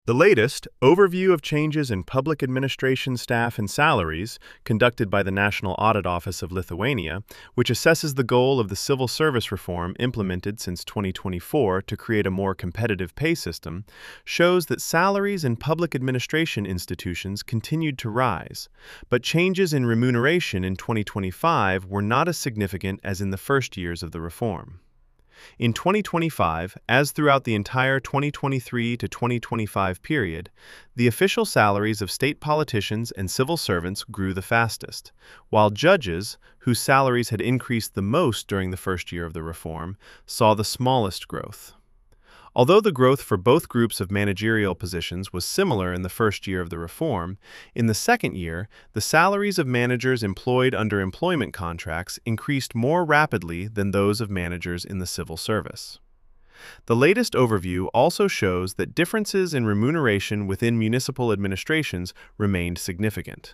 The latest overview of changes in public administration staff and salaries, conducted by the National Audit Office of Lithuania, which assesses the goal of the civil service reform implemented since 2024 to create a more competitive pay system, shows that salaries in public administration institutions continued to rise, but changes in remuneration in 2025 were not as significant as in the first years of the reform. In 2025, as throughout the entire 2023 to 2025 period, the official salaries of state politicians and civil servants grew the fastest, while judges, whose salaries had increased the most during the first year of the reform, saw the smallest growth. Although the growth for both groups of managerial positions was similar in the first year of the reform, in the second year, the salaries of managers employed under employment contracts increased more rapidly than those of managers in the civil service. The latest overview also shows that differences in remuneration within municipal administrations remained significant.